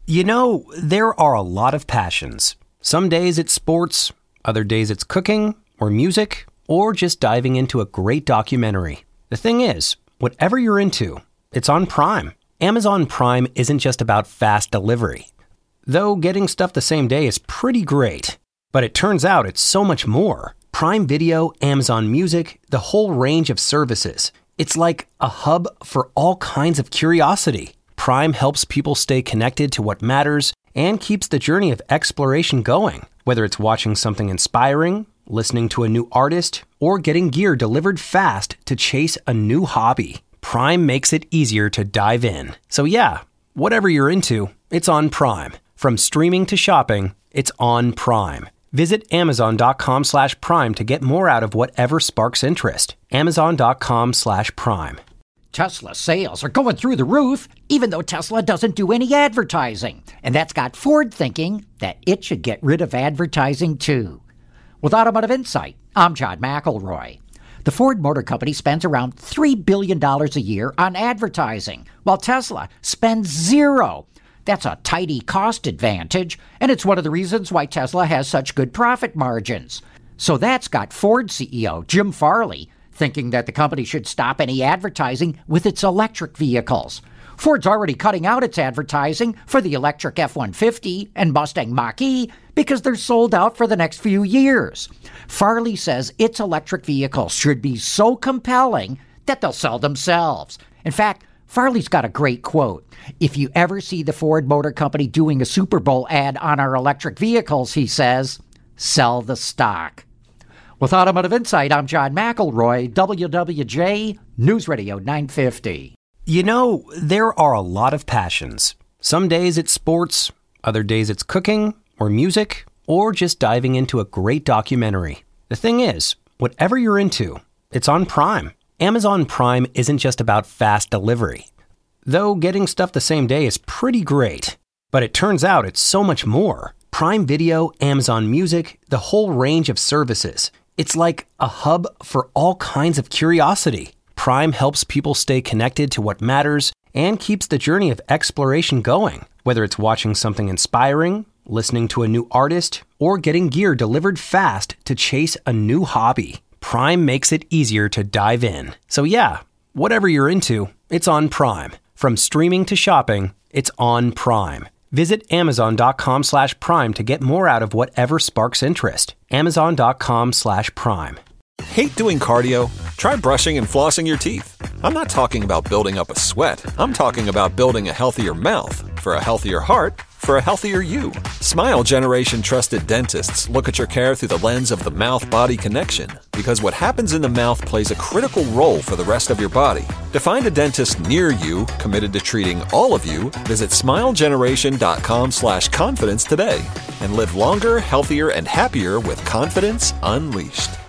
You know, there are a lot of passions. Some days it's sports, other days it's cooking or music, or just diving into a great documentary. The thing is, whatever you're into, it's on Prime. Amazon Prime isn't just about fast delivery. Though getting stuff the same day is pretty great. But it turns out it's so much more. Prime Video, Amazon Music, the whole range of services. It's like a hub for all kinds of curiosity. Prime helps people stay connected to what matters and keeps the journey of exploration going. Whether it's watching something inspiring, listening to a new artist, or getting gear delivered fast to chase a new hobby, Prime makes it easier to dive in. So yeah, whatever you're into, it's on Prime. From streaming to shopping, it's on Prime. Visit Amazon.com/Prime to get more out of whatever sparks interest. Amazon.com/Prime. Tesla sales are going through the roof, even though Tesla doesn't do any advertising. And that's got Ford thinking that it should get rid of advertising too. With Automotive Insight, I'm John McElroy. The Ford Motor Company spends around $3 billion a year on advertising, while Tesla spends zero. That's a tidy cost advantage, and it's one of the reasons why Tesla has such good profit margins. So that's got Ford CEO Jim Farley thinking that the company should stop any advertising with its electric vehicles. Ford's already cutting out its advertising for the electric F-150 and Mustang Mach-E because they're sold out for the next few years. Farley says its electric vehicles should be so compelling that they'll sell themselves. In fact, Farley's got a great quote. "If you ever see the Ford Motor Company doing a Super Bowl ad on our electric vehicles," he says, "sell the stock." With Automotive Insight, I'm John McElroy, WWJ News Radio 950. You know, there are a lot of passions. Some days it's sports, other days it's cooking or music, or just diving into a great documentary. The thing is, whatever you're into, it's on Prime. Amazon Prime isn't just about fast delivery. Though getting stuff the same day is pretty great. But it turns out it's so much more. Prime Video, Amazon Music, the whole range of services. It's like a hub for all kinds of curiosity. Prime helps people stay connected to what matters and keeps the journey of exploration going. Whether it's watching something inspiring, listening to a new artist, or getting gear delivered fast to chase a new hobby, Prime makes it easier to dive in. So yeah, whatever you're into, it's on Prime. From streaming to shopping, it's on Prime. Visit Amazon.com/Prime to get more out of whatever sparks interest. Amazon.com/Prime. Hate doing cardio? Try brushing and flossing your teeth. I'm not talking about building up a sweat. I'm talking about building a healthier mouth. For a healthier heart, for a healthier you. Smile Generation trusted dentists look at your care through the lens of the mouth-body connection, because what happens in the mouth plays a critical role for the rest of your body. To find a dentist near you committed to treating all of you, visit smilegeneration.com/confidence today and live longer, healthier, and happier with confidence unleashed.